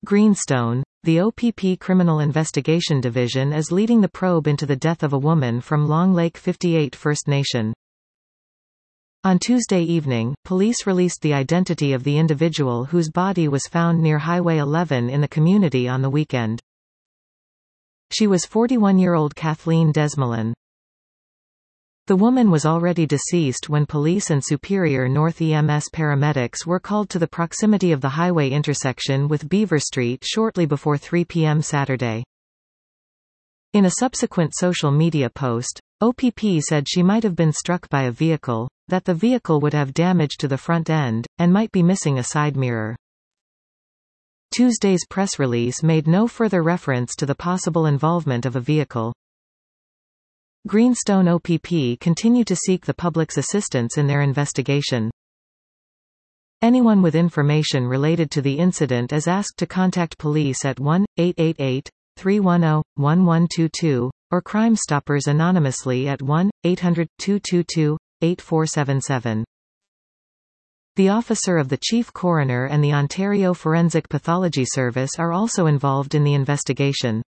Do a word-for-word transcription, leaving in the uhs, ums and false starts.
Greenstone, the O P P Criminal Investigation Division is leading the probe into the death of a woman from Long Lake fifty-eight First Nation. On Tuesday evening, police released the identity of the individual whose body was found near Highway eleven in the community on the weekend. She was forty-one-year-old Kathleen Desmoulin. The woman was already deceased when police and Superior North E M S paramedics were called to the proximity of the highway intersection with Beaver Street shortly before three p m Saturday. In a subsequent social media post, O P P said she might have been struck by a vehicle, that the vehicle would have damage to the front end, and might be missing a side mirror. Tuesday's press release made no further reference to the possible involvement of a vehicle. Greenstone O P P continue to seek the public's assistance in their investigation. Anyone with information related to the incident is asked to contact police at one eight eight eight, three one zero, one one two two, or Crime Stoppers anonymously at one eight hundred, two two two, eight four seven seven. The officer of the Chief Coroner and the Ontario Forensic Pathology Service are also involved in the investigation.